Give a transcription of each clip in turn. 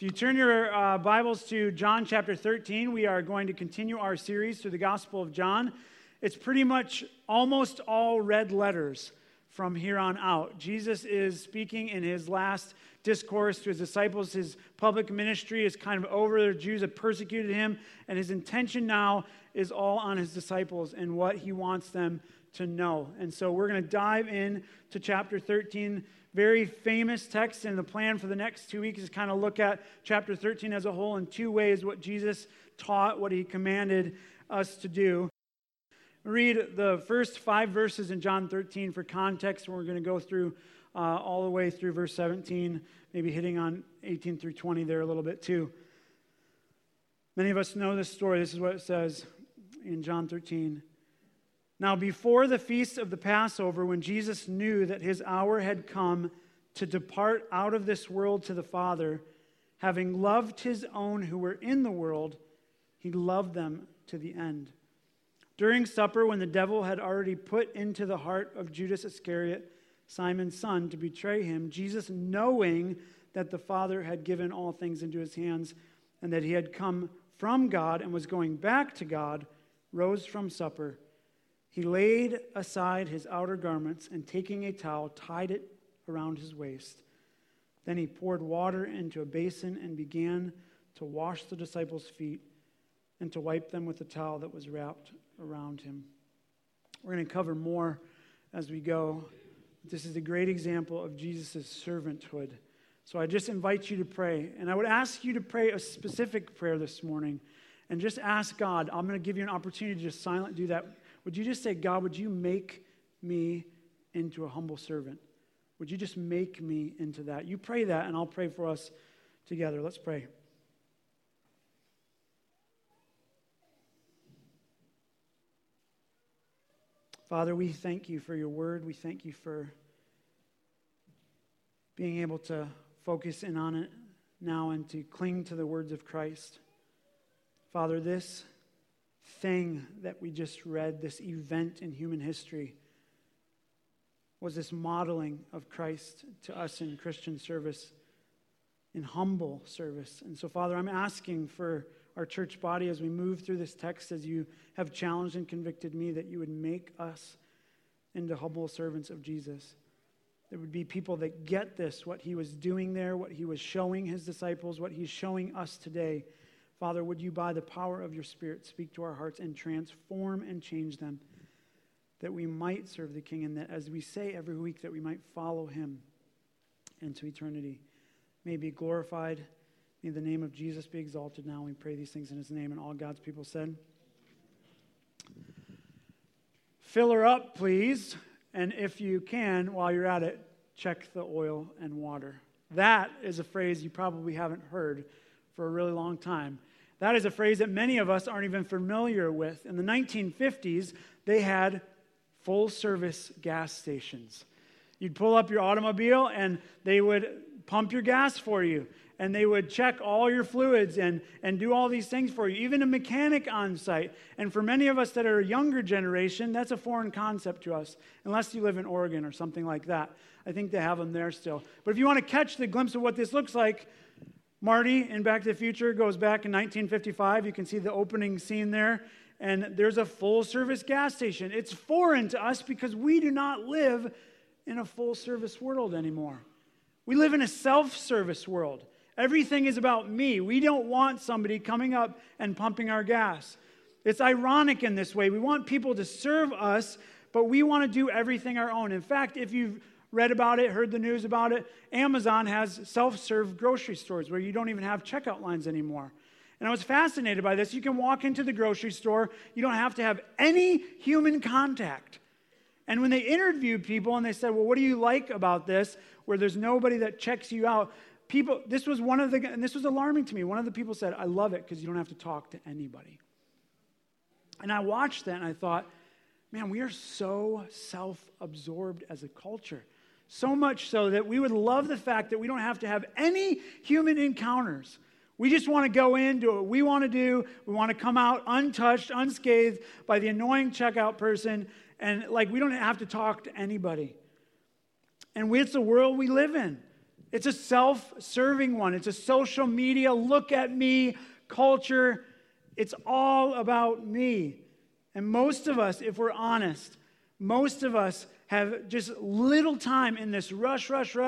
If you turn your Bibles to John chapter 13, we are going to continue our series through the Gospel of John. It's pretty much almost all red letters from here on out. Jesus is speaking in his last discourse to his disciples. His public ministry is kind of over. The Jews have persecuted him, and his intention now is all on his disciples and what he wants them to know. And so we're going to dive in to chapter 13, very famous text, and the plan for the next 2 weeks is kind of look at chapter 13 as a whole in two ways, what Jesus taught, what he commanded us to do. Read the first 5 verses in John 13 for context, and we're going to go through all the way through verse 17, maybe hitting on 18 through 20 there a little bit too. Many of us know this story. This is what it says in John 13. Now, before the feast of the Passover, when Jesus knew that his hour had come to depart out of this world to the Father, having loved his own who were in the world, he loved them to the end. During supper, when the devil had already put into the heart of Judas Iscariot, Simon's son, to betray him, Jesus, knowing that the Father had given all things into his hands and that he had come from God and was going back to God, rose from supper. He laid aside his outer garments and taking a towel, tied it around his waist. Then he poured water into a basin and began to wash the disciples' feet and to wipe them with the towel that was wrapped around him. We're going to cover more as we go. This is a great example of Jesus' servanthood. So I just invite you to pray. And I would ask you to pray a specific prayer this morning and just ask God. I'm going to give you an opportunity to just silently do that. Would you just say, God, would you make me into a humble servant? Would you just make me into that? You pray that, and I'll pray for us together. Let's pray. Father, we thank you for your word. We thank you for being able to focus in on it now and to cling to the words of Christ. Father, this thing that we just read, this event in human history, was this modeling of Christ to us in Christian service, in humble service. And so, Father, I'm asking for our church body as we move through this text, as you have challenged and convicted me, that you would make us into humble servants of Jesus. There would be people that get this, what he was doing there, what he was showing his disciples, what he's showing us today. Father, would you, by the power of your Spirit, speak to our hearts and transform and change them, that we might serve the King, and that, as we say every week, that we might follow him into eternity. May he be glorified. May the name of Jesus be exalted now. We pray these things in his name, and all God's people said. Fill her up, please. And if you can, while you're at it, check the oil and water. That is a phrase you probably haven't heard for a really long time. That is a phrase that many of us aren't even familiar with. In the 1950s, they had full-service gas stations. You'd pull up your automobile, and they would pump your gas for you, and they would check all your fluids and do all these things for you, even a mechanic on site. And for many of us that are a younger generation, that's a foreign concept to us, unless you live in Oregon or something like that. I think they have them there still. But if you want to catch the glimpse of what this looks like, Marty in Back to the Future goes back in 1955. You can see the opening scene there, and there's a full-service gas station. It's foreign to us because we do not live in a full-service world anymore. We live in a self-service world. Everything is about me. We don't want somebody coming up and pumping our gas. It's ironic in this way. We want people to serve us, but we want to do everything our own. In fact, if you've read about it, heard the news about it, Amazon has self-serve grocery stores where you don't even have checkout lines anymore. And I was fascinated by this. You can walk into the grocery store. You don't have to have any human contact. And when they interviewed people and they said, well, what do you like about this, where there's nobody that checks you out, and this was alarming to me. One of the people said, I love it because you don't have to talk to anybody. And I watched that and I thought, man, we are so self-absorbed as a culture. So much so that we would love the fact that we don't have to have any human encounters. We just want to go in, do what we want to do. We want to come out untouched, unscathed by the annoying checkout person. And we don't have to talk to anybody. And it's the world we live in. It's a self-serving one. It's a social media, look at me culture. It's all about me. And most of us, if we're honest, most of us have just little time in this rush,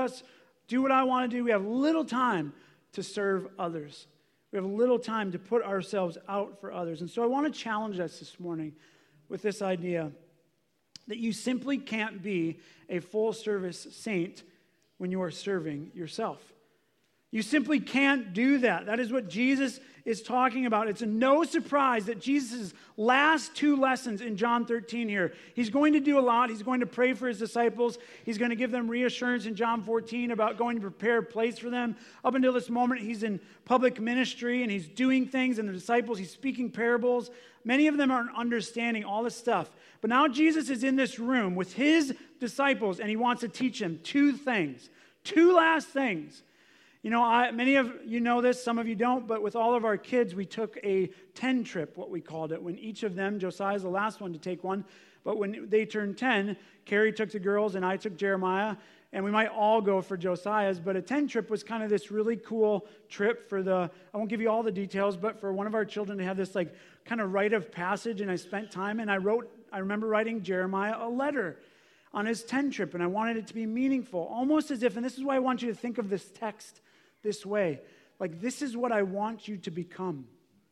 do what I want to do. We have little time to serve others. We have little time to put ourselves out for others. And so I want to challenge us this morning with this idea that you simply can't be a full-service saint when you are serving yourself. You simply can't do that. That is what Jesus is talking about. It's no surprise that Jesus' last two lessons in John 13 here, he's going to do a lot. He's going to pray for his disciples. He's going to give them reassurance in John 14 about going to prepare a place for them. Up until this moment, he's in public ministry and he's doing things, and the disciples, he's speaking parables. Many of them aren't understanding all this stuff. But now Jesus is in this room with his disciples, and he wants to teach them two things, two last things. You know, many of you know this, some of you don't, but with all of our kids, we took a 10 trip, what we called it, when each of them, Josiah's the last one to take one, but when they turned 10, Carrie took the girls and I took Jeremiah, and we might all go for Josiah's, but a 10 trip was kind of this really cool trip for I won't give you all the details, but for one of our children to have this like kind of rite of passage, and I spent time, and I remember writing Jeremiah a letter on his 10 trip, and I wanted it to be meaningful, almost as if, and this is why I want you to think of this text this way, like this is what I want you to become.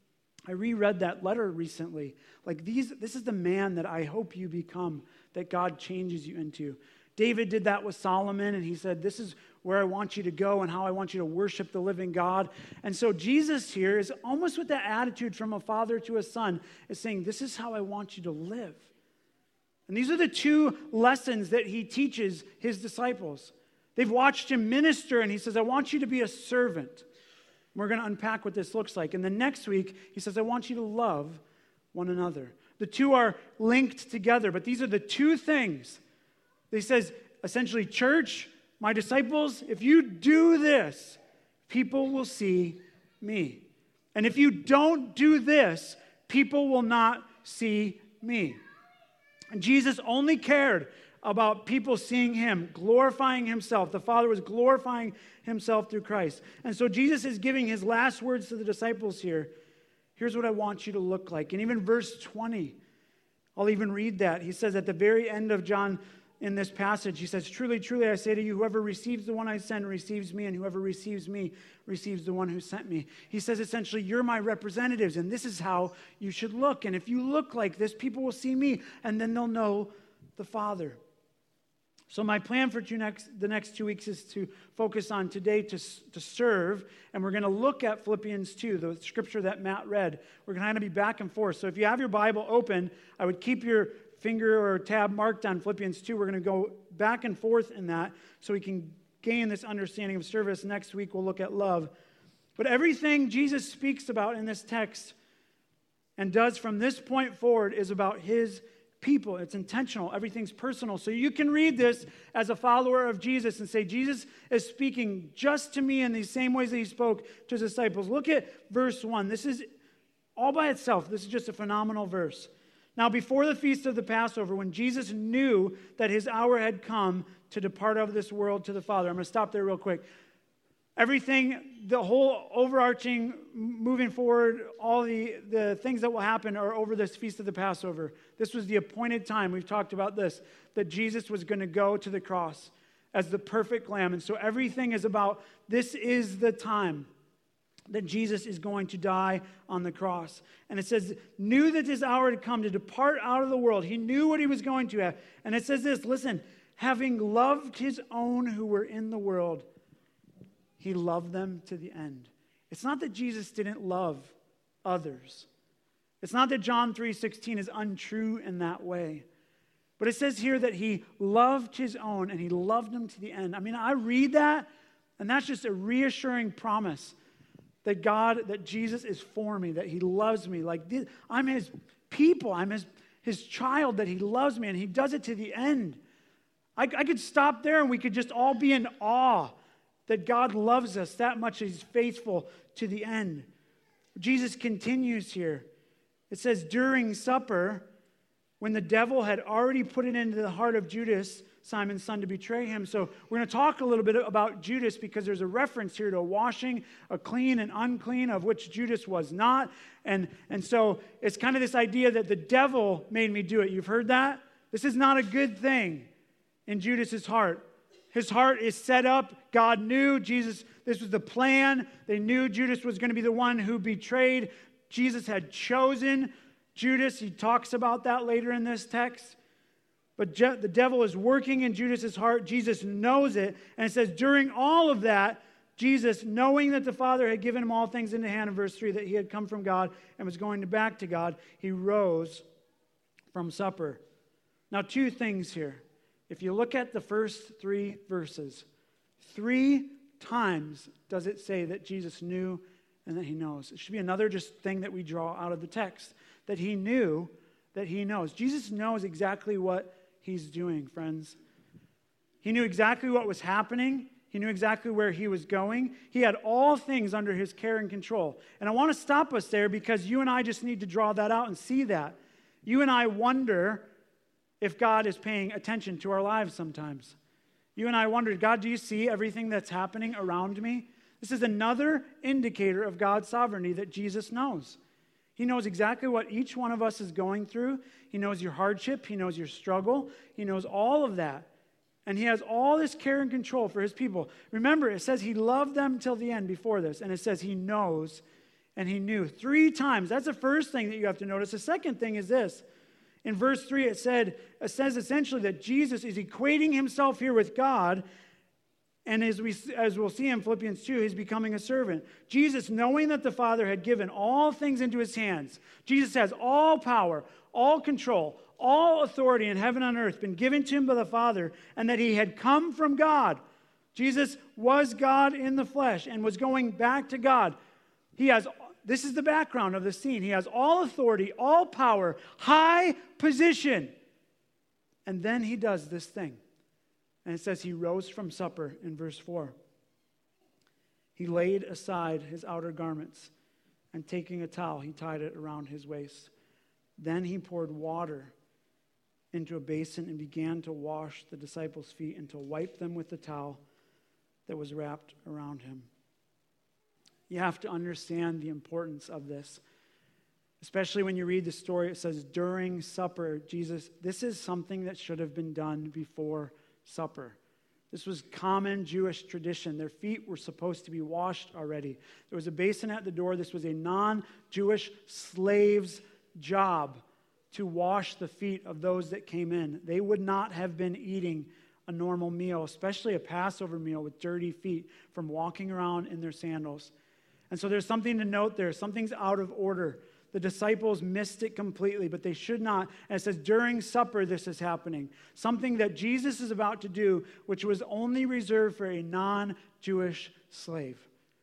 I reread that letter recently. Like this is the man that I hope you become, that God changes you into. David did that with Solomon, and he said, this is where I want you to go and how I want you to worship the living God. And so Jesus here is almost with that attitude from a father to a son, is saying, this is how I want you to live. And these are the two lessons that he teaches his disciples. They've watched him minister, and he says, I want you to be a servant. We're going to unpack what this looks like. And the next week, he says, I want you to love one another. The two are linked together, but these are the two things. He says, essentially, church, my disciples, if you do this, people will see me. And if you don't do this, people will not see me. And Jesus only cared about people seeing him, glorifying himself. The Father was glorifying himself through Christ. And so Jesus is giving his last words to the disciples here. Here's what I want you to look like. And even verse 20, I'll even read that. He says at the very end of John, in this passage, he says, truly, truly, I say to you, whoever receives the one I send receives me, and whoever receives me receives the one who sent me. He says, essentially, you're my representatives, and this is how you should look. And if you look like this, people will see me, and then they'll know the Father. So my plan for the next 2 weeks is to focus on today to serve, and we're going to look at Philippians 2, the scripture that Matt read. We're going to be back and forth. So if you have your Bible open, I would keep your finger or tab marked on Philippians 2. We're going to go back and forth in that so we can gain this understanding of service. Next week we'll look at love. But everything Jesus speaks about in this text and does from this point forward is about his people. It's intentional. Everything's personal. So you can read this as a follower of Jesus and say, Jesus is speaking just to me in these same ways that he spoke to his disciples. Look at verse 1. This is all by itself. This is just a phenomenal verse. Now, before the feast of the Passover, when Jesus knew that his hour had come to depart out of this world to the Father. I'm going to stop there real quick. Everything, the whole overarching, moving forward, all the things that will happen are over this feast of the Passover. This was the appointed time. We've talked about this, that Jesus was going to go to the cross as the perfect lamb. And so everything is about, this is the time that Jesus is going to die on the cross. And it says, knew that his hour had come to depart out of the world. He knew what he was going to have. And it says this, listen, having loved his own who were in the world, he loved them to the end. It's not that Jesus didn't love others. It's not that John 3:16 is untrue in that way. But it says here that he loved his own and he loved them to the end. I mean, I read that, and that's just a reassuring promise that Jesus is for me, that he loves me. Like, I'm his people. I'm his child, that he loves me, and he does it to the end. I could stop there, and we could just all be in awe that God loves us that much. He's faithful to the end. Jesus continues here. It says, during supper, when the devil had already put it into the heart of Judas, Simon's son to betray him. So we're going to talk a little bit about Judas because there's a reference here to a washing, a clean and unclean, of which Judas was not. And so it's kind of this idea that the devil made me do it. You've heard that? This is not a good thing in Judas's heart. His heart is set up. God knew Jesus, this was the plan. They knew Judas was going to be the one who betrayed. Jesus had chosen Judas. He talks about that later in this text. But the devil is working in Judas's heart. Jesus knows it. And it says, during all of that, Jesus, knowing that the Father had given him all things in the hand, in verse 3, that he had come from God and was going back to God, he rose from supper. Now, two things here. If you look at the first 3 verses, 3 times does it say that Jesus knew and that he knows. It should be another just thing that we draw out of the text, that he knew, that he knows. Jesus knows exactly what he's doing, friends. He knew exactly what was happening. He knew exactly where he was going. He had all things under his care and control. And I want to stop us there because you and I just need to draw that out and see that. You and I wonder if God is paying attention to our lives sometimes. You and I wonder, God, do you see everything that's happening around me? This is another indicator of God's sovereignty that Jesus knows. He knows exactly what each one of us is going through. He knows your hardship. He knows your struggle. He knows all of that. And he has all this care and control for his people. Remember, it says he loved them till the end before this. And it says he knows and he knew 3 times. That's the first thing that you have to notice. The second thing is this. In verse 3, it says essentially that Jesus is equating himself here with God. And as we'll see in Philippians 2, he's becoming a servant. Jesus, knowing that the Father had given all things into his hands, Jesus has all power, all control, all authority in heaven and earth been given to him by the Father, and that he had come from God. Jesus was God in the flesh and was going back to God. This is the background of the scene. He has all authority, all power, high position. And then he does this thing. And it says he rose from supper in verse 4. He laid aside his outer garments, and taking a towel, he tied it around his waist. Then he poured water into a basin and began to wash the disciples' feet and to wipe them with the towel that was wrapped around him. You have to understand the importance of this. Especially when you read the story, it says during supper, this is something that should have been done before supper. This was common Jewish tradition. Their feet were supposed to be washed already. There was a basin at the door. This was a non-Jewish slave's job to wash the feet of those that came in. They would not have been eating a normal meal, especially a Passover meal with dirty feet from walking around in their sandals. And so there's something to note there. Something's out of order. The disciples missed it completely, but they should not. And it says during supper this is happening. Something that Jesus is about to do, which was only reserved for a non-Jewish slave.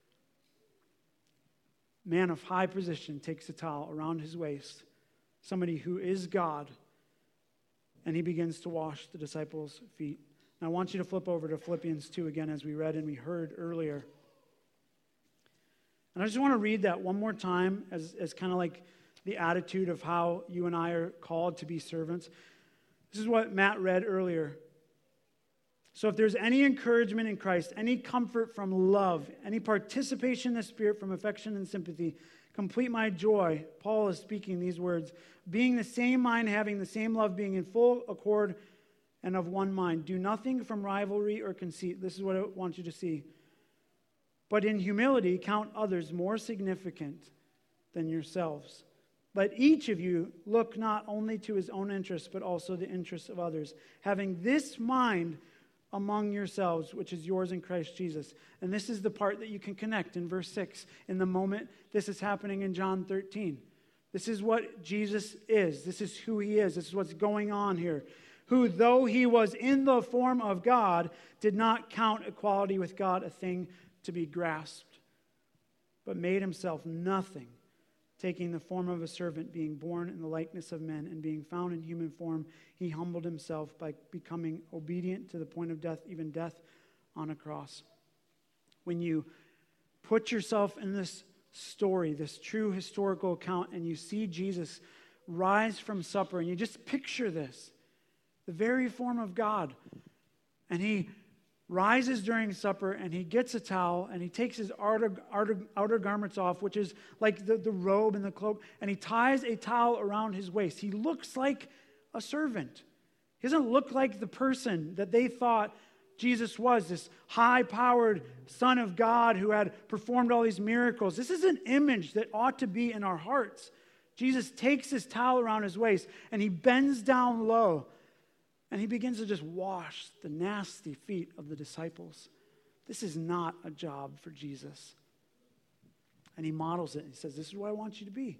Man of high position takes a towel around his waist, somebody who is God, and he begins to wash the disciples' feet. Now I want you to flip over to Philippians 2 again, as we read and we heard earlier. And I just want to read that one more time as kind of like the attitude of how you and I are called to be servants. This is what Matt read earlier. So if there's any encouragement in Christ, any comfort from love, any participation in the Spirit from affection and sympathy, complete my joy. Paul is speaking these words. Being the same mind, having the same love, being in full accord and of one mind. Do nothing from rivalry or conceit. This is what I want you to see. But in humility, count others more significant than yourselves. Let each of you look not only to his own interests, but also the interests of others, having this mind among yourselves, which is yours in Christ Jesus. And this is the part that you can connect in verse 6, in the moment this is happening in John 13. This is what Jesus is. This is who he is. This is what's going on here. Who, though he was in the form of God, did not count equality with God a thing to be grasped, but made himself nothing, taking the form of a servant, being born in the likeness of men, and being found in human form, he humbled himself by becoming obedient to the point of death, even death on a cross. When you put yourself in this story, this true historical account, and you see Jesus rise from supper, and you just picture this, the very form of God, And he rises during supper, and he gets a towel, and he takes his outer garments off, which is like the robe and the cloak, and he ties a towel around his waist. He looks like a servant. He doesn't look like the person that they thought Jesus was, this high-powered Son of God who had performed all these miracles. This is an image that ought to be in our hearts. Jesus takes his towel around his waist, and he bends down low, and he begins to just wash the nasty feet of the disciples. This is not a job for Jesus. And he models it. He says, this is what I want you to be.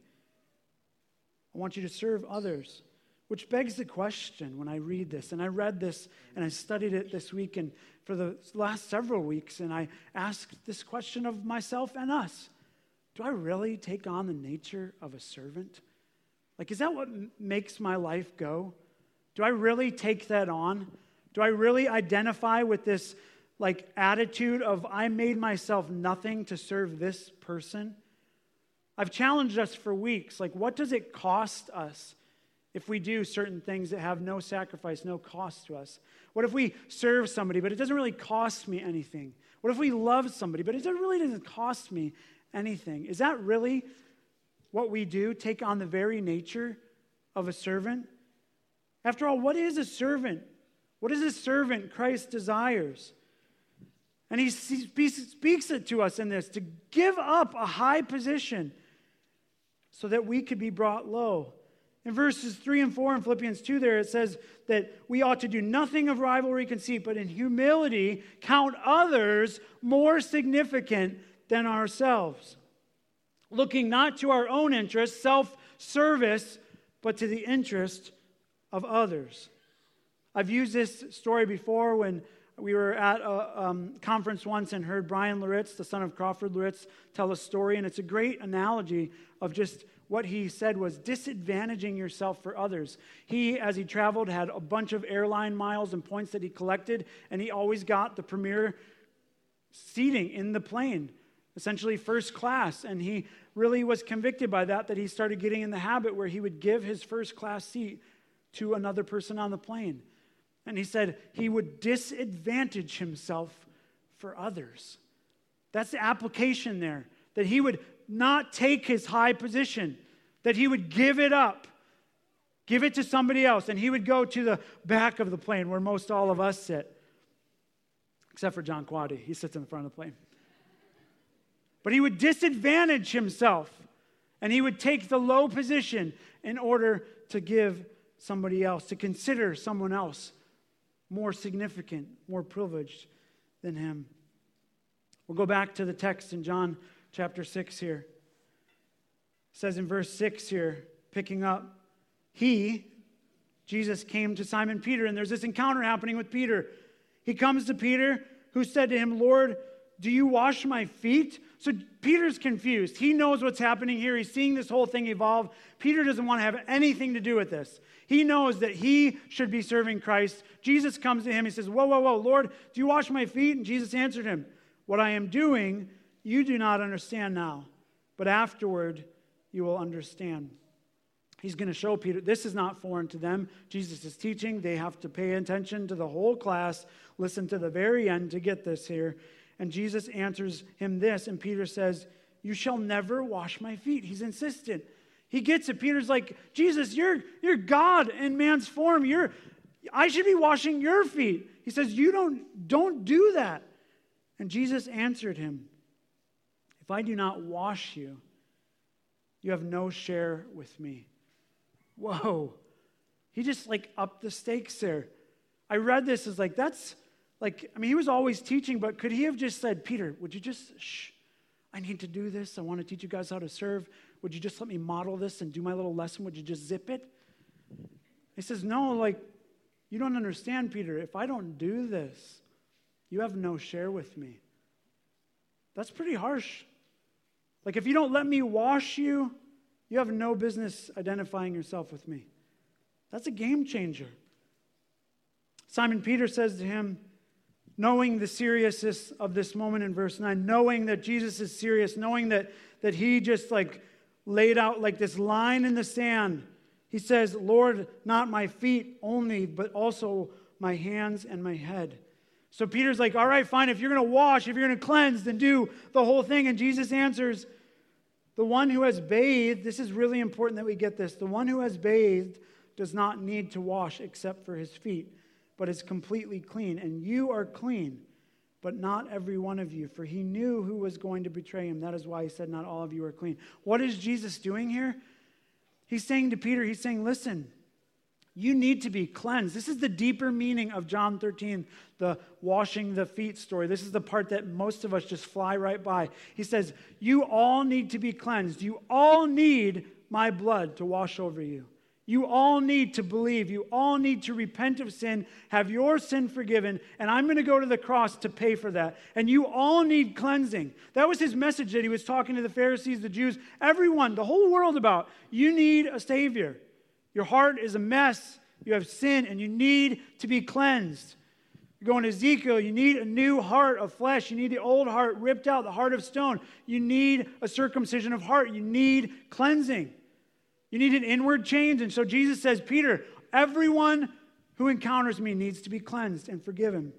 I want you to serve others. Which begs the question when I read this. And I read this and I studied it this week and for the last several weeks. And I asked this question of myself and us. Do I really take on the nature of a servant? Like, is that what makes my life go? Do I really take that on? Do I really identify with this attitude of I made myself nothing to serve this person? I've challenged us for weeks. What does it cost us if we do certain things that have no sacrifice, no cost to us? What if we serve somebody, but it doesn't really cost me anything? What if we love somebody, but it really doesn't cost me anything? Is that really what we do? Take on the very nature of a servant? After all, what is a servant? What is a servant Christ desires? And he speaks it to us in this, to give up a high position so that we could be brought low. In verses 3 and 4 in Philippians 2 there, it says that we ought to do nothing of rivalry, conceit, but in humility count others more significant than ourselves, looking not to our own interest, self-service, but to the interest of others. I've used this story before when we were at a conference once and heard Brian Loritz, the son of Crawford Loritz, tell a story, and it's a great analogy of just what he said was disadvantaging yourself for others. He, as he traveled, had a bunch of airline miles and points that he collected, and he always got the premier seating in the plane, essentially first class, and he really was convicted by that he started getting in the habit where he would give his first class seat to another person on the plane. And he said he would disadvantage himself for others. That's the application there, that he would not take his high position, that he would give it up, give it to somebody else, and he would go to the back of the plane where most all of us sit, except for John Quaddy. He sits in the front of the plane. But he would disadvantage himself, and he would take the low position in order to give somebody else, to consider someone else more significant, more privileged than him. We'll go back to the text in John chapter 6 here. It says in verse 6 here, picking up, Jesus came to Simon Peter, and there's this encounter happening with Peter. He comes to Peter, who said to him, Lord, do you wash my feet? So Peter's confused. He knows what's happening here. He's seeing this whole thing evolve. Peter doesn't want to have anything to do with this. He knows that he should be serving Christ. Jesus comes to him. He says, whoa, Lord, do you wash my feet? And Jesus answered him, what I am doing, you do not understand now, but afterward you will understand. He's going to show Peter, this is not foreign to them. Jesus is teaching. They have to pay attention to the whole class, listen to the very end to get this here. And Jesus answers him this, and Peter says, you shall never wash my feet. He's insistent. He gets it. Peter's like, Jesus, you're God in man's form. I should be washing your feet. He says, you don't do that. And Jesus answered him, if I do not wash you, you have no share with me. Whoa. He just upped the stakes there. I read this as he was always teaching, but could he have just said, Peter, would you just, I need to do this. I want to teach you guys how to serve. Would you just let me model this and do my little lesson? Would you just zip it? He says, no, you don't understand, Peter. If I don't do this, you have no share with me. That's pretty harsh. If you don't let me wash you, you have no business identifying yourself with me. That's a game changer. Simon Peter says to him, knowing the seriousness of this moment in verse 9, knowing that Jesus is serious, knowing that he just laid out this line in the sand, he says, Lord, not my feet only, but also my hands and my head. So Peter's like, all right, fine, if you're going to wash, if you're going to cleanse, then do the whole thing. And Jesus answers, the one who has bathed, this is really important that we get this, the one who has bathed does not need to wash except for his feet, but is completely clean. And you are clean, but not every one of you, for he knew who was going to betray him. That is why he said not all of you are clean. What is Jesus doing here? He's saying to Peter, he's saying, listen, you need to be cleansed. This is the deeper meaning of John 13, the washing the feet story. This is the part that most of us just fly right by. He says, you all need to be cleansed. You all need my blood to wash over you. You all need to believe. You all need to repent of sin, have your sin forgiven, and I'm going to go to the cross to pay for that. And you all need cleansing. That was his message that he was talking to the Pharisees, the Jews, everyone, the whole world about. You need a Savior. Your heart is a mess. You have sin, and you need to be cleansed. You go into Ezekiel, you need a new heart of flesh. You need the old heart ripped out, the heart of stone. You need a circumcision of heart. You need cleansing. You need an inward change. And so Jesus says, Peter, everyone who encounters me needs to be cleansed and forgiven.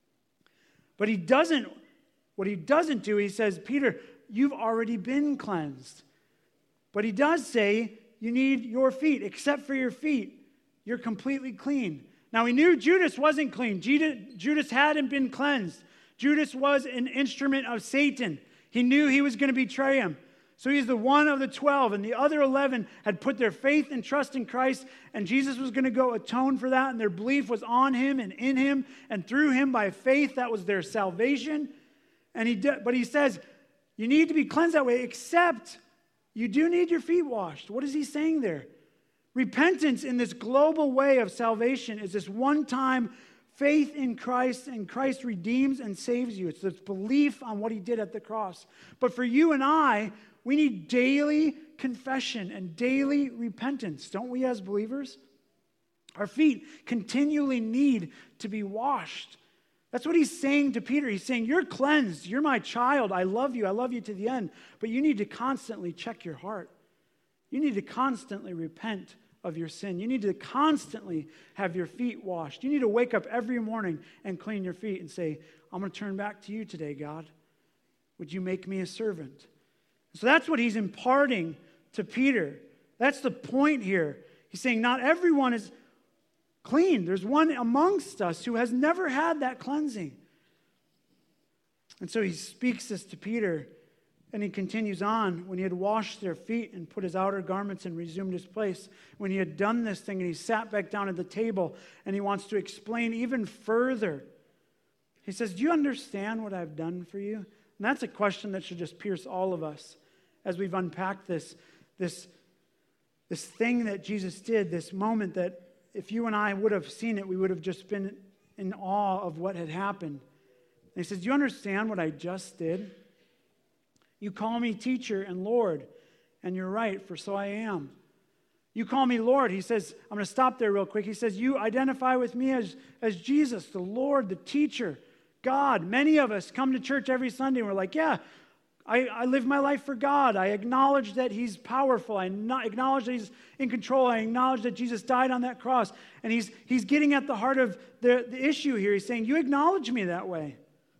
But what he doesn't do, he says, Peter, you've already been cleansed. But he does say, you need your feet. Except for your feet, you're completely clean. Now, he knew Judas wasn't clean. Judas hadn't been cleansed. Judas was an instrument of Satan. He knew he was going to betray him. So he's the one of the 12, and the other 11 had put their faith and trust in Christ, and Jesus was going to go atone for that, and their belief was on him and in him, and through him by faith. That was their salvation. But he says, you need to be cleansed that way, except you do need your feet washed. What is he saying there? Repentance in this global way of salvation is this one-time faith in Christ, and Christ redeems and saves you. It's this belief on what he did at the cross. But for you and I, we need daily confession and daily repentance, don't we, as believers? Our feet continually need to be washed. That's what he's saying to Peter. He's saying, you're cleansed. You're my child. I love you. I love you to the end. But you need to constantly check your heart. You need to constantly repent of your sin. You need to constantly have your feet washed. You need to wake up every morning and clean your feet and say, I'm going to turn back to you today, God. Would you make me a servant? So that's what he's imparting to Peter. That's the point here. He's saying not everyone is clean. There's one amongst us who has never had that cleansing. And so he speaks this to Peter, and he continues on. When he had washed their feet and put his outer garments and resumed his place, when he had done this thing and he sat back down at the table, and he wants to explain even further. He says, do you understand what I've done for you? And that's a question that should just pierce all of us as we've unpacked this thing that Jesus did, this moment that if you and I would have seen it, we would have just been in awe of what had happened. And he says, do you understand what I just did? You call me teacher and Lord, and you're right, for so I am. You call me Lord. He says, I'm going to stop there real quick. He says, you identify with me as Jesus, the Lord, the teacher, God. Many of us come to church every Sunday and we're like, yeah, I live my life for God. I acknowledge that he's powerful. I acknowledge that he's in control. I acknowledge that Jesus died on that cross. And he's getting at the heart of the issue here. He's saying, you acknowledge me that way.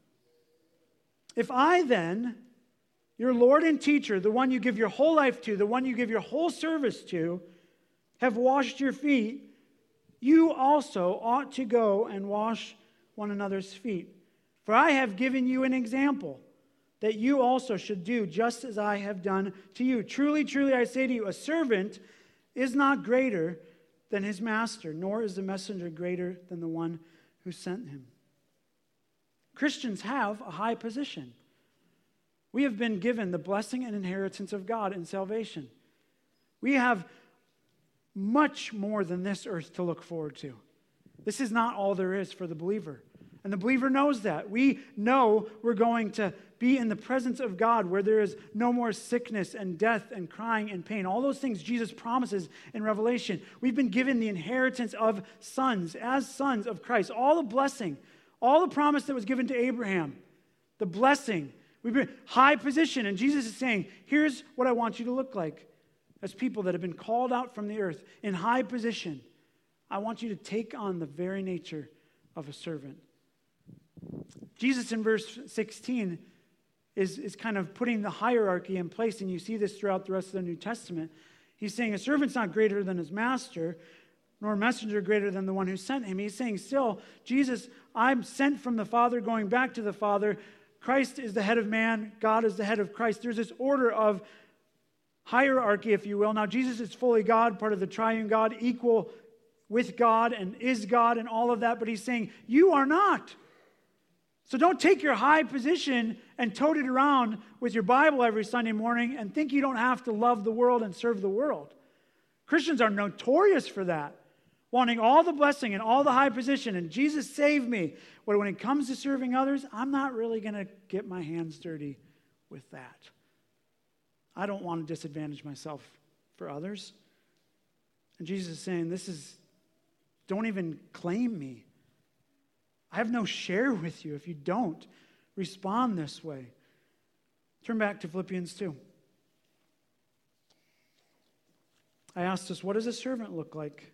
If I then, your Lord and teacher, the one you give your whole life to, the one you give your whole service to, have washed your feet, you also ought to go and wash one another's feet. For I have given you an example, that you also should do just as I have done to you. Truly, truly, I say to you, a servant is not greater than his master, nor is the messenger greater than the one who sent him. Christians have a high position. We have been given the blessing and inheritance of God in salvation. We have much more than this earth to look forward to. This is not all there is for the believer. And the believer knows that. We know we're going to be in the presence of God where there is no more sickness and death and crying and pain. All those things Jesus promises in Revelation. We've been given the inheritance of sons, as sons of Christ. All the blessing, all the promise that was given to Abraham, the blessing. We've been high position. And Jesus is saying, here's what I want you to look like as people that have been called out from the earth in high position. I want you to take on the very nature of a servant. Jesus in verse 16 is kind of putting the hierarchy in place, and you see this throughout the rest of the New Testament. He's saying a servant's not greater than his master, nor a messenger greater than the one who sent him. He's saying still, Jesus, I'm sent from the Father, going back to the Father. Christ is the head of man. God is the head of Christ. There's this order of hierarchy, if you will. Now, Jesus is fully God, part of the triune God, equal with God and is God and all of that. But he's saying, you are not. So don't take your high position and tote it around with your Bible every Sunday morning and think you don't have to love the world and serve the world. Christians are notorious for that, wanting all the blessing and all the high position, and Jesus saved me. But when it comes to serving others, I'm not really going to get my hands dirty with that. I don't want to disadvantage myself for others. And Jesus is saying, don't even claim me. I have no share with you if you don't respond this way. Turn back to Philippians 2. I asked us, what does a servant look like?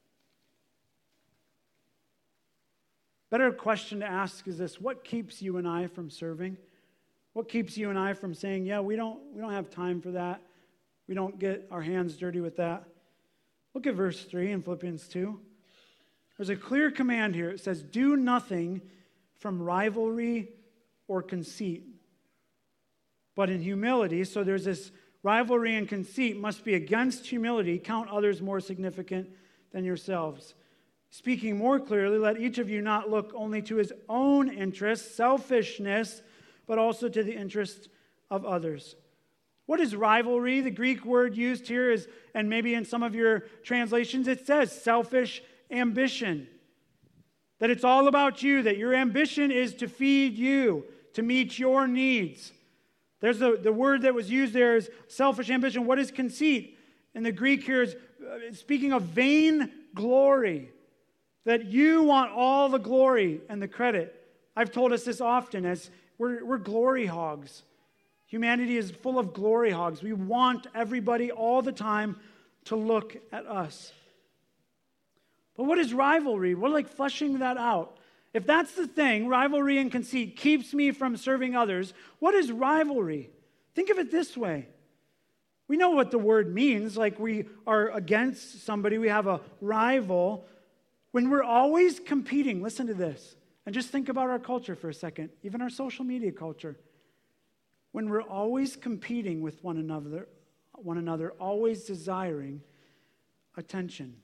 Better question to ask is this: what keeps you and I from serving? What keeps you and I from saying, yeah, we don't have time for that. We don't get our hands dirty with that. Look at verse 3 in Philippians 2. There's a clear command here. It says, do nothing from rivalry or conceit, but in humility. So there's this rivalry and conceit must be against humility. Count others more significant than yourselves. Speaking more clearly, let each of you not look only to his own interests, selfishness, but also to the interests of others. What is rivalry? The Greek word used here is, and maybe in some of your translations it says selfish ambition. That it's all about you, that your ambition is to feed you, to meet your needs. There's the word that was used there is selfish ambition. What is conceit? In the Greek here is speaking of vain glory. That you want all the glory and the credit. I've told us this often as we're glory hogs. Humanity is full of glory hogs. We want everybody all the time to look at us. But what is rivalry? We're like fleshing that out. If that's the thing, rivalry and conceit keeps me from serving others, what is rivalry? Think of it this way. We know what the word means, like we are against somebody, we have a rival. When we're always competing, listen to this, and just think about our culture for a second, even our social media culture. When we're always competing with one another, always desiring attention.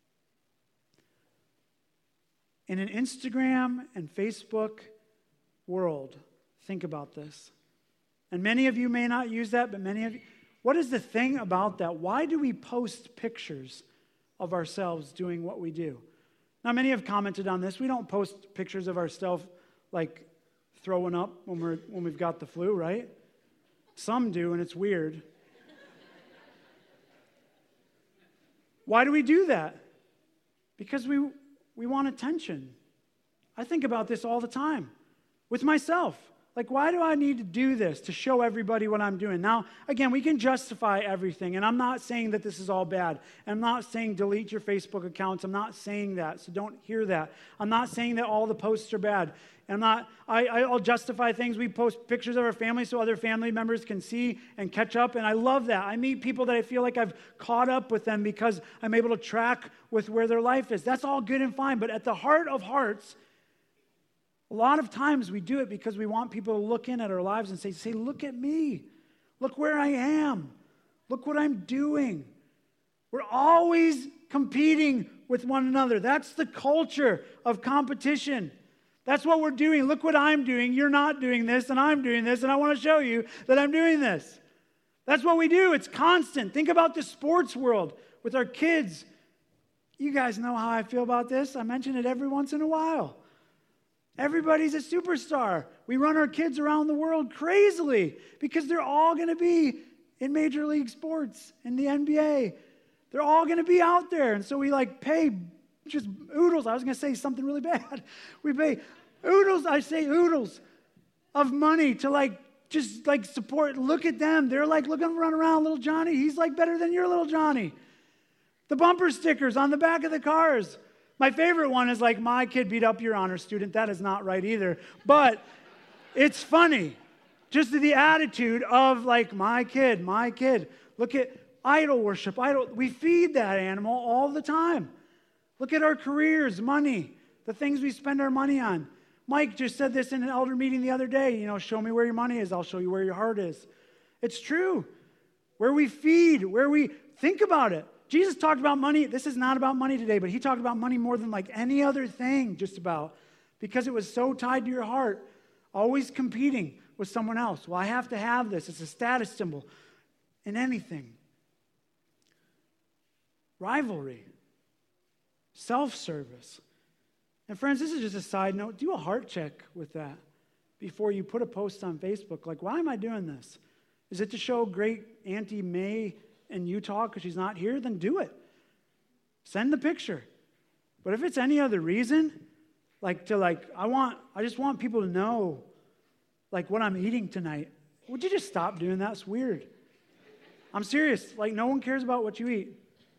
In an Instagram and Facebook world, think about this. And many of you may not use that, but many of you, what is the thing about that? Why do we post pictures of ourselves doing what we do? Now, many have commented on this. We don't post pictures of ourselves like throwing up when we've got the flu, right? Some do, and it's weird. Why do we do that? Because we want attention. I think about this all the time with myself. Like, why do I need to do this to show everybody what I'm doing? Now, again, we can justify everything, and I'm not saying that this is all bad. I'm not saying delete your Facebook accounts. I'm not saying that, so don't hear that. I'm not saying that all the posts are bad. I'll justify things. We post pictures of our family so other family members can see and catch up, and I love that. I meet people that I feel like I've caught up with them because I'm able to track with where their life is. That's all good and fine, but at the heart of hearts, a lot of times we do it because we want people to look in at our lives and say, look at me. Look where I am. Look what I'm doing. We're always competing with one another. That's the culture of competition. That's what we're doing. Look what I'm doing. You're not doing this, and I'm doing this, and I want to show you that I'm doing this. That's what we do. It's constant. Think about the sports world with our kids. You guys know how I feel about this. I mention it every once in a while. Everybody's a superstar. We run our kids around the world crazily because they're all going to be in major league sports, in the NBA. They're all going to be out there. And so we pay just oodles. I was going to say something really bad. We pay oodles of money to just support. Look at them. They're looking run around, little Johnny. He's better than your little Johnny. The bumper stickers on the back of the cars. My favorite one is like, my kid beat up your honor student. That is not right either. But it's funny. Just the attitude of like, my kid. Look at idol worship. We feed that animal all the time. Look at our careers, money, the things we spend our money on. Mike just said this in an elder meeting the other day. Show me where your money is. I'll show you where your heart is. It's true. Where we feed, where we think about it. Jesus talked about money. This is not about money today, but he talked about money more than like any other thing just about, because it was so tied to your heart, always competing with someone else. Well, I have to have this. It's a status symbol in anything. Rivalry. Self-service. And friends, this is just a side note. Do a heart check with that before you put a post on Facebook. Like, why am I doing this? Is it to show great Auntie May in Utah because she's not here? Then do it. Send the picture. But if it's any other reason, I just want people to know like what I'm eating tonight. Would you just stop doing that? It's weird. I'm serious. Like, no one cares about what you eat.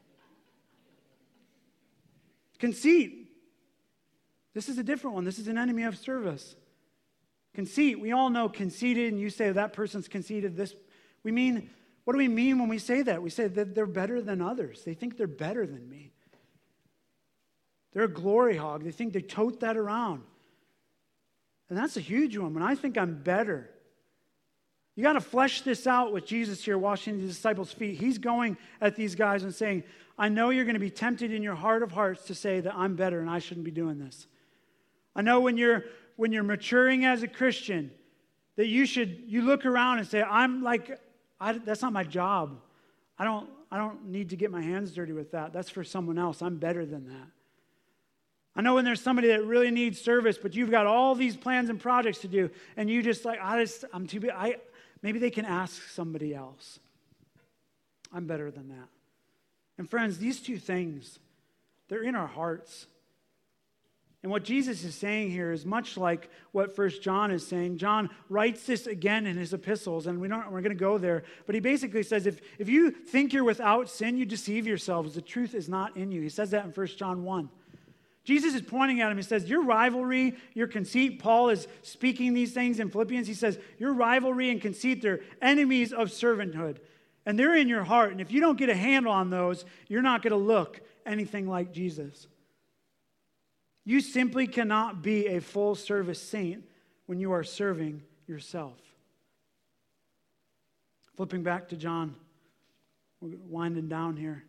Conceit. This is a different one. This is an enemy of service. Conceit. We all know conceited, and you say that person's conceited. What do we mean when we say that? We say that they're better than others. They think they're better than me. They're a glory hog. They think they tote that around. And that's a huge one. When I think I'm better, you got to flesh this out with Jesus here washing the disciples' feet. He's going at these guys and saying, I know you're going to be tempted in your heart of hearts to say that I'm better and I shouldn't be doing this. I know when you're maturing as a Christian, that you look around and say, that's not my job. I don't need to get my hands dirty with that. That's for someone else. I'm better than that. I know when there's somebody that really needs service, but you've got all these plans and projects to do, and you just like, I'm too big. Maybe they can ask somebody else. I'm better than that. And friends, these two things, they're in our hearts. And what Jesus is saying here is much like what 1 John is saying. John writes this again in his epistles, and we're going to go there. But he basically says, if you think you're without sin, you deceive yourselves. The truth is not in you. He says that in 1 John 1. Jesus is pointing at him. He says, your rivalry, your conceit, Paul is speaking these things in Philippians. He says, your rivalry and conceit, they're enemies of servanthood. And they're in your heart. And if you don't get a handle on those, you're not going to look anything like Jesus. You simply cannot be a full-service saint when you are serving yourself. Flipping back to John, we're winding down here.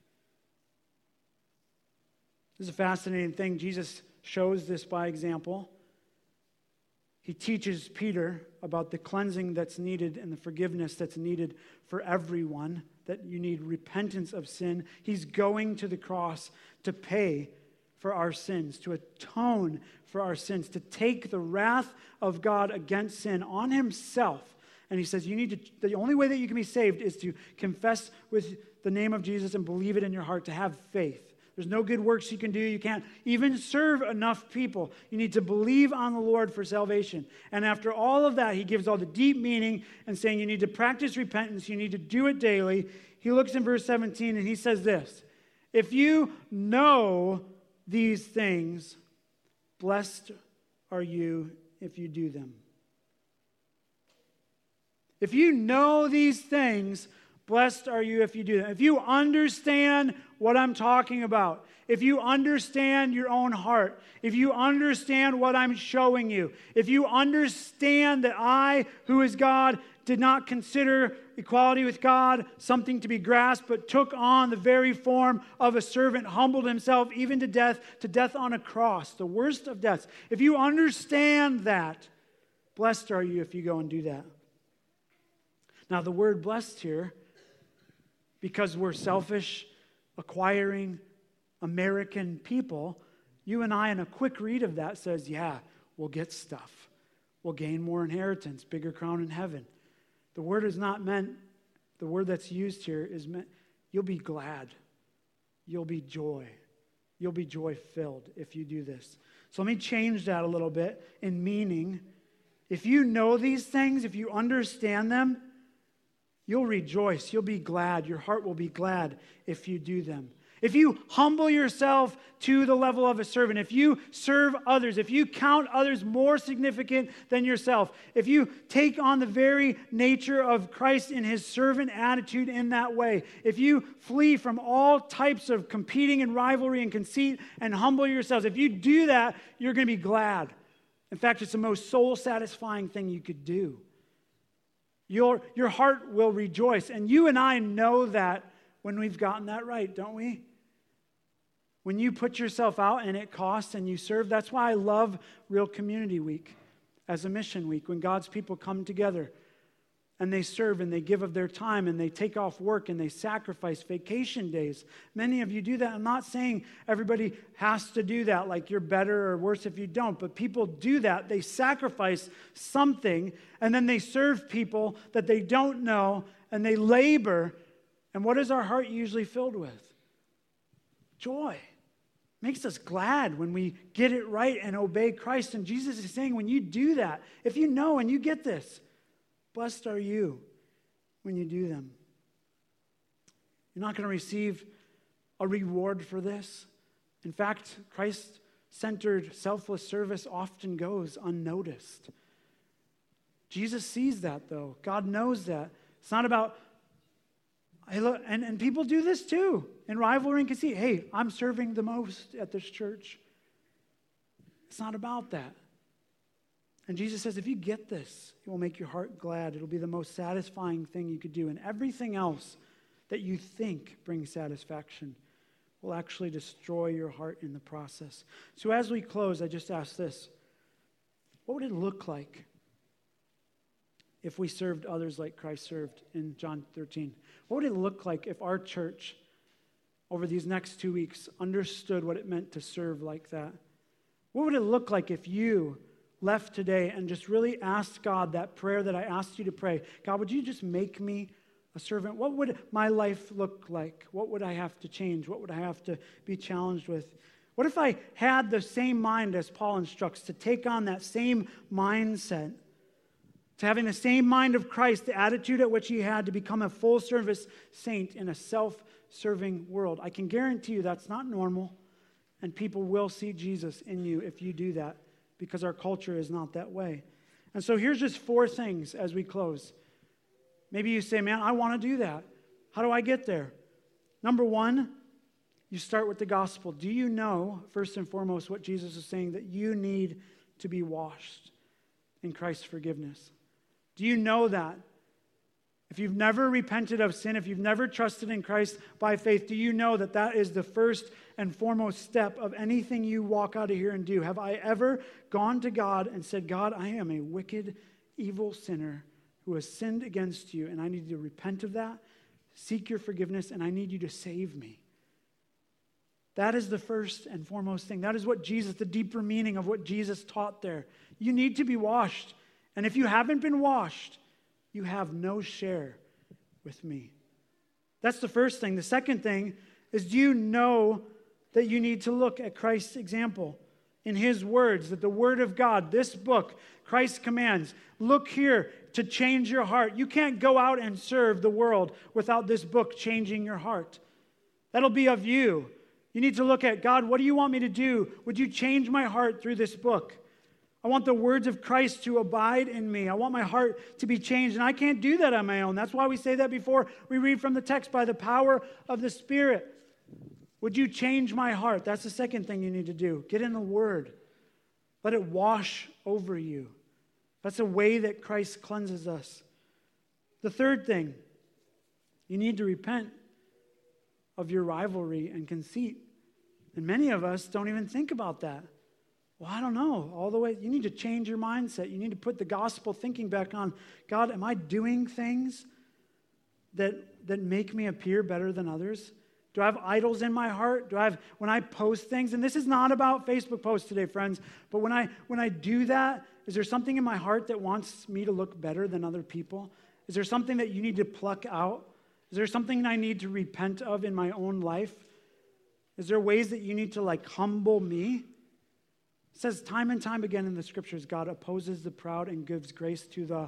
This is a fascinating thing. Jesus shows this by example. He teaches Peter about the cleansing that's needed and the forgiveness that's needed for everyone, that you need repentance of sin. He's going to the cross to pay for our sins, to atone for our sins, to take the wrath of God against sin on himself. And he says, the only way that you can be saved is to confess with the name of Jesus and believe it in your heart, to have faith. There's no good works you can do. You can't even serve enough people. You need to believe on the Lord for salvation. And after all of that, he gives all the deep meaning and saying you need to practice repentance. You need to do it daily. He looks in verse 17 and he says this, if you know these things, blessed are you if you do them. If you know these things, blessed are you if you do them. If you understand what I'm talking about, if you understand your own heart, if you understand what I'm showing you, if you understand that I, who is God, did not consider equality with God something to be grasped, but took on the very form of a servant, humbled himself even to death on a cross, the worst of deaths. If you understand that, blessed are you if you go and do that. Now, the word blessed here, because we're selfish, acquiring, American people, you and I, in a quick read of that, says, yeah, we'll get stuff. We'll gain more inheritance, bigger crown in heaven. The word is not meant, the word that's used here is meant, you'll be glad. You'll be joy. You'll be joy-filled if you do this. So let me change that a little bit in meaning. If you know these things, if you understand them, you'll rejoice. You'll be glad. Your heart will be glad if you do them. If you humble yourself to the level of a servant, if you serve others, if you count others more significant than yourself, if you take on the very nature of Christ in his servant attitude in that way, if you flee from all types of competing and rivalry and conceit and humble yourselves, if you do that, you're going to be glad. In fact, it's the most soul-satisfying thing you could do. Your heart will rejoice. And you and I know that when we've gotten that right, don't we? When you put yourself out and it costs and you serve, that's why I love Real Community Week as a mission week, when God's people come together and they serve and they give of their time and they take off work and they sacrifice vacation days. Many of you do that. I'm not saying everybody has to do that, like you're better or worse if you don't, but people do that. They sacrifice something and then they serve people that they don't know and they labor. And what is our heart usually filled with? Joy. Makes us glad when we get it right and obey Christ. And Jesus is saying, when you do that, if you know and you get this, blessed are you when you do them. You're not going to receive a reward for this. In fact, Christ-centered, selfless service often goes unnoticed. Jesus sees that, though. God knows that. It's not about, and people do this too. In rivalry and conceit, hey, I'm serving the most at this church. It's not about that. And Jesus says, if you get this, it will make your heart glad. It'll be the most satisfying thing you could do. And everything else that you think brings satisfaction will actually destroy your heart in the process. So as we close, I just ask this. What would it look like if we served others like Christ served in John 13? What would it look like if our church, over these next 2 weeks, understood what it meant to serve like that? What would it look like if you left today and just really asked God that prayer that I asked you to pray? God, would you just make me a servant? What would my life look like? What would I have to change? What would I have to be challenged with? What if I had the same mind as Paul instructs, to take on that same mindset, to having the same mind of Christ, the attitude at which he had to become a full-service saint in a self-serving world? I can guarantee you that's not normal, and people will see Jesus in you if you do that, because our culture is not that way. And so here's just 4 things as we close. Maybe you say, man, I want to do that. How do I get there? Number 1, you start with the gospel. Do you know, first and foremost, what Jesus is saying, that you need to be washed in Christ's forgiveness? Do you know that? If you've never repented of sin, if you've never trusted in Christ by faith, do you know that that is the first and foremost step of anything you walk out of here and do? Have I ever gone to God and said, God, I am a wicked, evil sinner who has sinned against you, and I need to repent of that, seek your forgiveness, and I need you to save me? That is the first and foremost thing. That is what Jesus, the deeper meaning of what Jesus taught there. You need to be washed. And if you haven't been washed, you have no share with me. That's the first thing. The second thing is, do you know that you need to look at Christ's example in his words, that the word of God, this book, Christ's commands, look here to change your heart. You can't go out and serve the world without this book changing your heart. That'll be of you. You need to look at, God, what do you want me to do? Would you change my heart through this book? I want the words of Christ to abide in me. I want my heart to be changed, and I can't do that on my own. That's why we say that before we read from the text, by the power of the Spirit. Would you change my heart? That's the second thing you need to do. Get in the Word. Let it wash over you. That's a way that Christ cleanses us. The third thing, you need to repent of your rivalry and conceit. And many of us don't even think about that. Well, I don't know. All the way, you need to change your mindset. You need to put the gospel thinking back on, God, am I doing things that make me appear better than others? Do I have idols in my heart? When I post things, and this is not about Facebook posts today, friends, but when I do that, is there something in my heart that wants me to look better than other people? Is there something that you need to pluck out? Is there something I need to repent of in my own life? Is there ways that you need to humble me? It says time and time again in the scriptures, God opposes the proud and gives grace to the...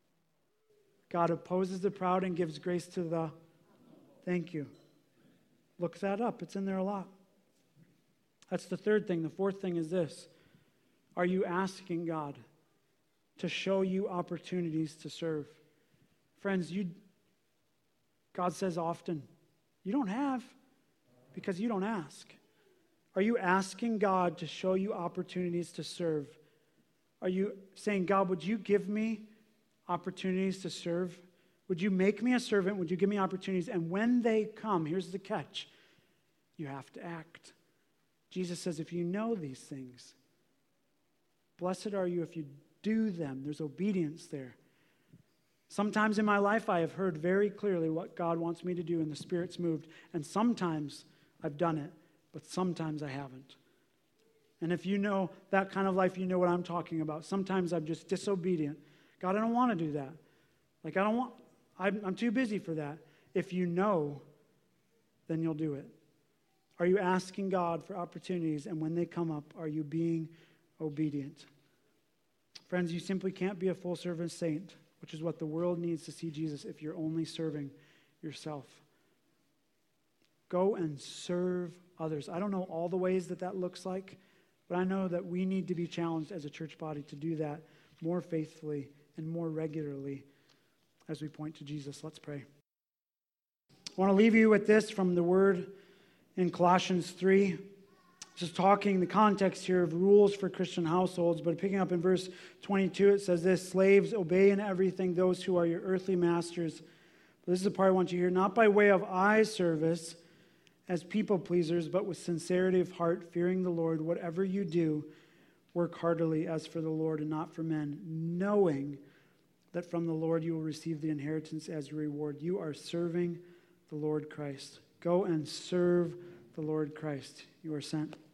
God opposes the proud and gives grace to the... Thank you. Look that up. It's in there a lot. That's the third thing. The fourth thing is this. Are you asking God to show you opportunities to serve? Friends, God says often, you don't have because you don't ask. Are you asking God to show you opportunities to serve? Are you saying, God, would you give me opportunities to serve? Would you make me a servant? Would you give me opportunities? And when they come, here's the catch. You have to act. Jesus says, if you know these things, blessed are you if you do them. There's obedience there. Sometimes in my life, I have heard very clearly what God wants me to do, and the Spirit's moved. And sometimes I've done it, but sometimes I haven't. And if you know that kind of life, you know what I'm talking about. Sometimes I'm just disobedient. God, I don't want to do that. I'm too busy for that. If you know, then you'll do it. Are you asking God for opportunities, and when they come up, are you being obedient? Friends, you simply can't be a full-service saint, which is what the world needs to see Jesus, if you're only serving yourself. Go and serve others. I don't know all the ways that looks like, but I know that we need to be challenged as a church body to do that more faithfully and more regularly as we point to Jesus. Let's pray. I want to leave you with this from the word in Colossians 3. Just talking the context here of rules for Christian households, but picking up in verse 22, it says this: slaves, obey in everything those who are your earthly masters. But this is the part I want you to hear. Not by way of eye service as people pleasers, but with sincerity of heart, fearing the Lord. Whatever you do, work heartily as for the Lord and not for men, knowing that from the Lord you will receive the inheritance as a reward. You are serving the Lord Christ. Go and serve the Lord Christ. You are sent.